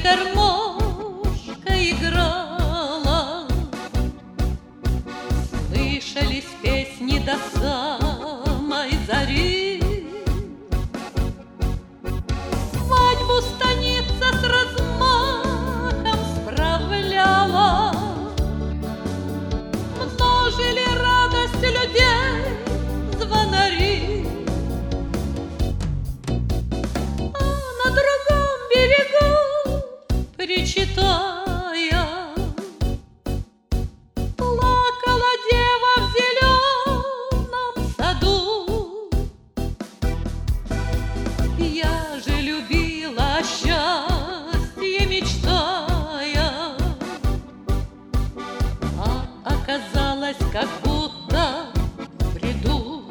гармошка играла, слышались песни до самой зари. Свадьбу станица с размахом справляла, множили радость людей звонари. А на другом берегу, причитая, плакала дева в зеленом саду. Я же любила о счастье мечтая, а оказалось, как будто в бреду.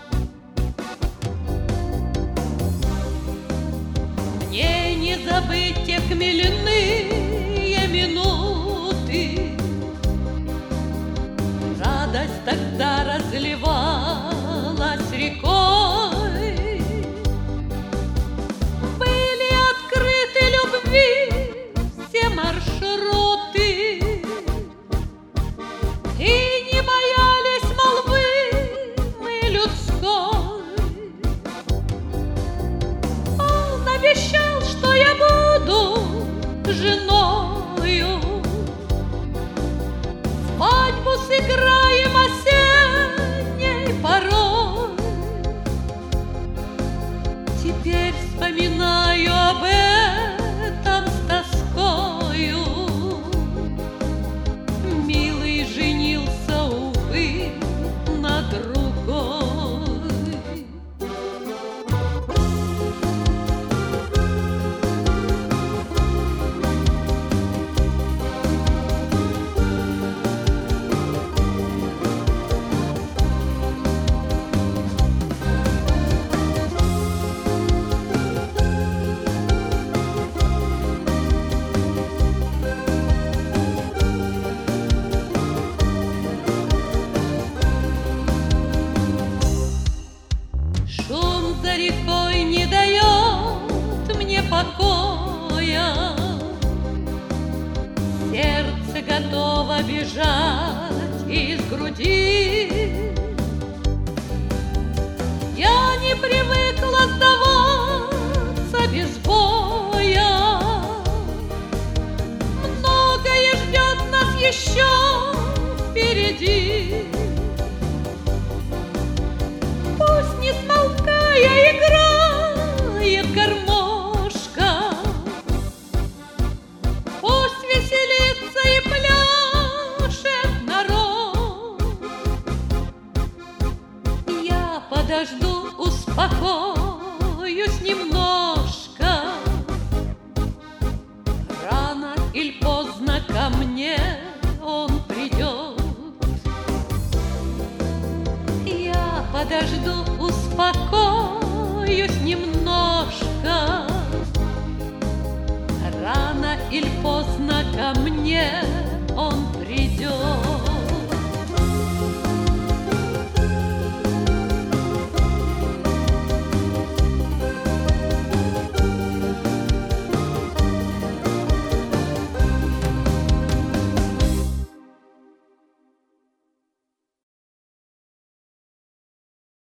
Мне не забыть те хмельные минуты, радость тогда разливалась рекой. Были открыты любви все маршруты, и не боялись молвы мы людской. Он обещал, что я буду женою, свадьбу сыграем осенней порой. Теперь вспоминаю об этом с тоскою. Милый женился, увы, на другой. Шум за рекой не дает мне покоя, сердце готово бежать из груди. Я не привыкла сдаваться без боя, многое ждет нас еще впереди. Пусть не смолкая играет гармошка, пусть веселится и пляшет народ. Я подожду, успокоюсь немножко, рано или поздно ко мне он придет. Я подожду, успокоюсь немножко, рано или поздно ко мне он придет.